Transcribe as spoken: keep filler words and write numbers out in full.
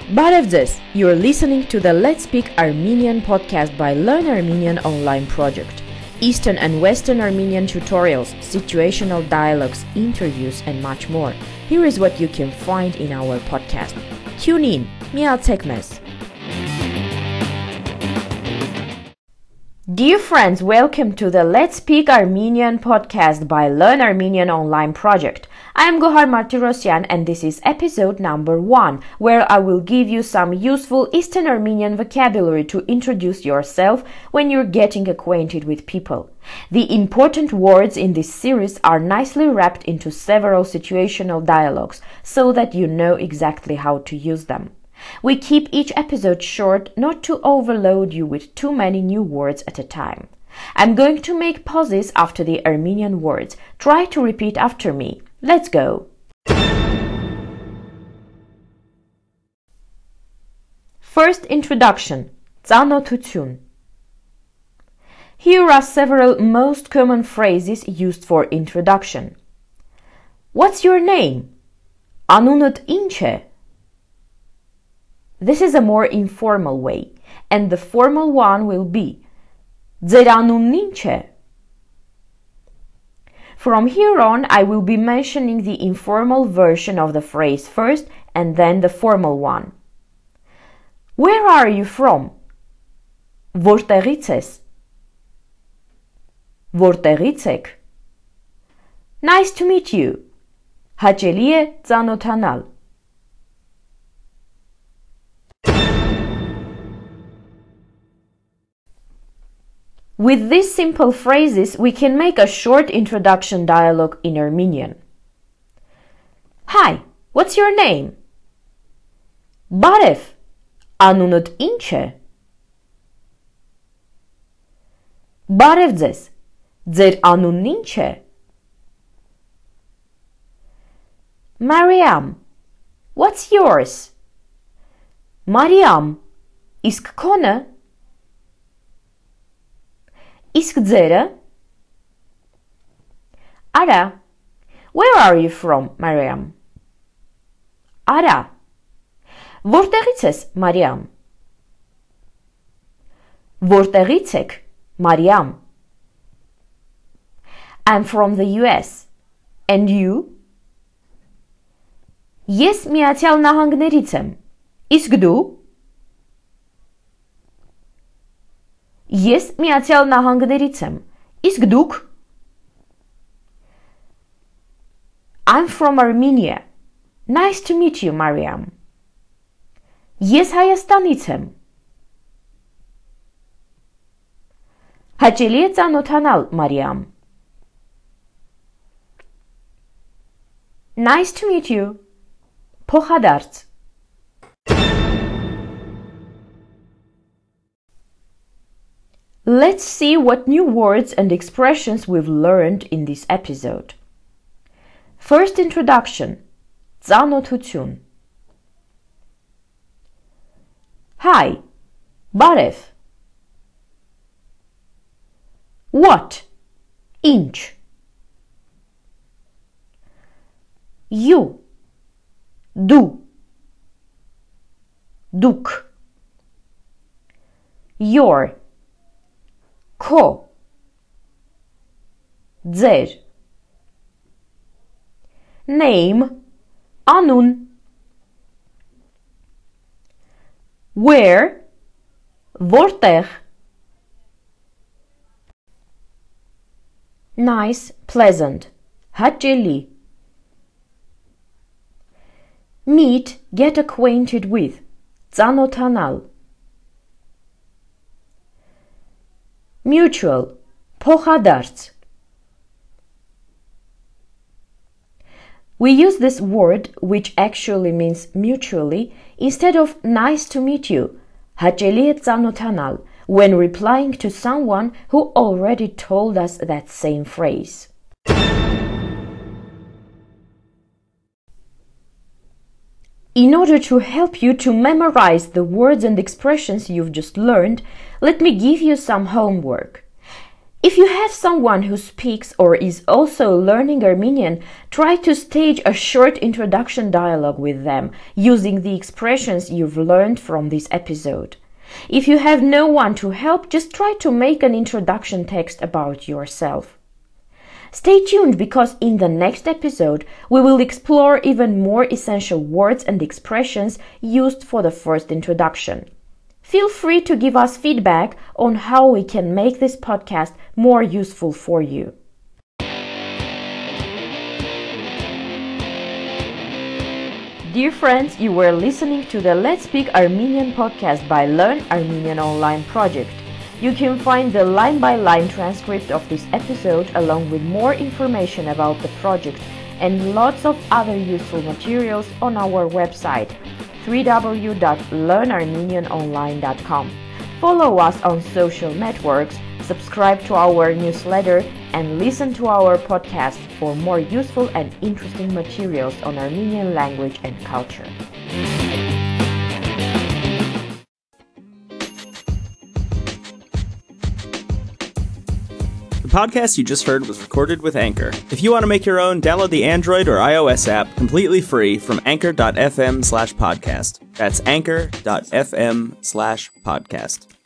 Բարև, you're listening to the Let's Speak Armenian podcast by Learn Armenian online project. Eastern and Western Armenian tutorials, situational dialogues, interviews, and much more. Here is what you can find in our podcast. Tune in. Միացեք մեզ. Dear friends, welcome to the Let's Speak Armenian podcast by Learn Armenian online project. I am Gohar Martirosyan and this is episode number one, where I will give you some useful Eastern Armenian vocabulary to introduce yourself when you're getting acquainted with people. The important words in this series are nicely wrapped into several situational dialogues so that you know exactly how to use them. We keep each episode short not to overload you with too many new words at a time. I'm going to make pauses after the Armenian words. Try to repeat after me. Let's go! First introduction. Ծանոթություն. Here are several most common phrases used for introduction. What's your name? Անունդ ինչ է? This is a more informal way, and the formal one will be Ձեր անունն ինչ է? From here on, I will be mentioning the informal version of the phrase first and then the formal one. Where are you from? Որտեղից ես? Որտեղից եք? Nice to meet you. Հաճելի է ծանոթանալ. With these simple phrases, we can make a short introduction dialogue in Armenian. Hi, what's your name? Բարև, անունդ ինչ է? Բարև ձեզ, ձեր անունն ինչ է? Mariam, what's yours? Mariam, իսկ քոնը? Իսկ ձերը? Արա, where are you from, Mariam? Արա, որտեղից ես, Mariam? Որտեղից եք, Mariam? I'm from the U S. And you? Ես Միացյալ Նահանգներից եմ. Իսկ դու? Ես Միացյալ Նահանգներից եմ. Իսկ դուք? I'm from Armenia. Nice to meet you, Mariam. Ես Հայաստանից եմ. Հաճելի է ծանոթանալ, Mariam. Nice to meet you. Փոխադարձ. Let's see what new words and expressions we've learned in this episode. First introduction. Ծանոթություն. Hi. Բարև. What? Ինչ. You. Դու. Դուք. Your. Քո. Ձեր. Name. Անուն. Where. Որտեղ. Nice, pleasant. Հաճելի. Meet, get acquainted with. Ծանոթանալ. Mutual. Փոխադարձ. We use this word, which actually means mutually, instead of nice to meet you, հաճելի է ծանոթանալ, when replying to someone who already told us that same phrase. In order to help you to memorize the words and expressions you've just learned, let me give you some homework. If you have someone who speaks or is also learning Armenian, try to stage a short introduction dialogue with them using the expressions you've learned from this episode. If you have no one to help, just try to make an introduction text about yourself. Stay tuned because in the next episode, we will explore even more essential words and expressions used for the first introduction. Feel free to give us feedback on how we can make this podcast more useful for you. Dear friends, you were listening to the Let's Speak Armenian podcast by Learn Armenian Online project. You can find the line-by-line transcript of this episode along with more information about the project and lots of other useful materials on our website w w w dot learn armenian online dot com. Follow us on social networks, subscribe to our newsletter, and listen to our podcast for more useful and interesting materials on Armenian language and culture. The podcast you just heard was recorded with Anchor. If you want to make your own, download the Android or iOS app completely free from anchor dot f m slash podcast. That's anchor dot f m slash podcast.